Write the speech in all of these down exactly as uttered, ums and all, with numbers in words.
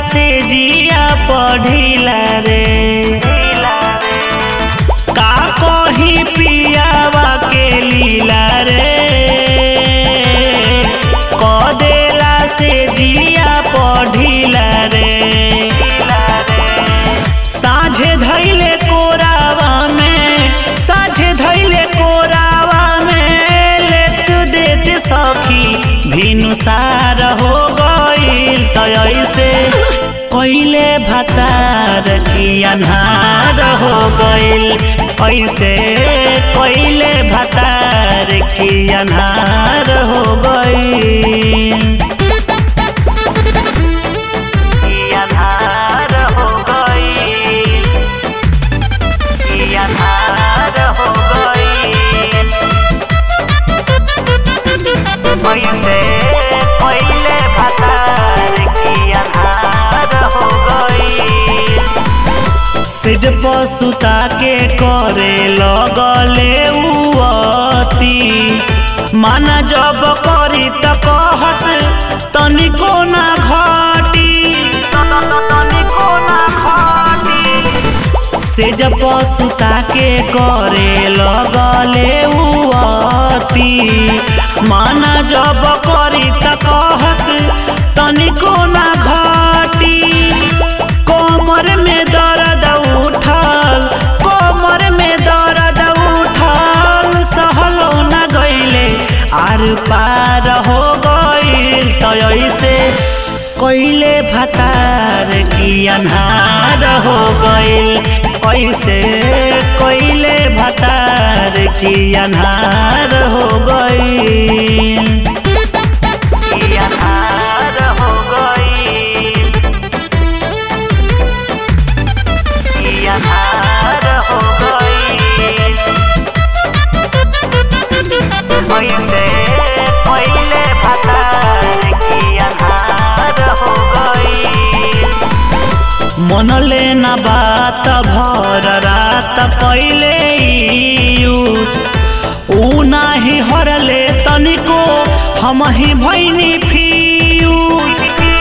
से जिया पढ़िला रे का कही पियावा के लीला रे कदेला से जिया पढ़िला रे साझे धैले कोरावा में साझे धैले कोरावा में लेट देत सखी भिनुसार हो गइल त ऐसे कइले भतार की अन्हार हो गइल ऐसे कइले भतार की अन्हार हो गइल की अन्हार हो गइल की अन्हार हो गइल ऐसे कइले भतार की अन्हार हो गइल सिज पसुता के करे लगले उअती माना जब करी त कहत तनिको ना घटी तनिको ना घटी सिज पसुता के करे लगले उअती माना जब करी त कहत तनिको ना घटी कोमर में दर्द उठल कोमर में दर्द उठल सहलो न गइले आर पार हो गइल त ऐसे कइले भतार की अन्हार हो गइल ऐसे कइले भतार की अन्हार हो गइल की अन्हार हो गइल की अन्हार हो गइल ऐसे कइले भतार की अन्हार हो गइल मनले ना बात भर रात कइले यूज ऊ नाही हरले तनिको हम ही भइनी फ्यूज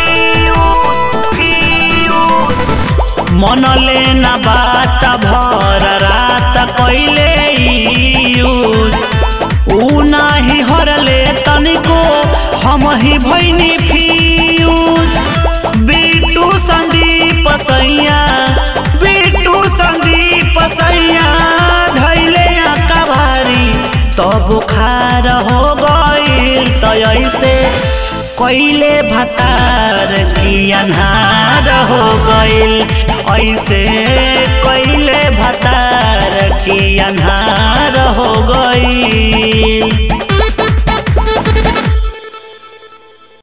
मनले ना बात भर रात कइले यूज ऊ नाही हरले तनिको हम ही भइनी फ्यूज बिट्टू संदीप सैया बिट्टू संदीप सैया धैले कबारी तो बुखार हो गइल त ऐसे कइले भतार की अन्हार हो गइल ऐसे कइले भतार की अन्हार हो गइल।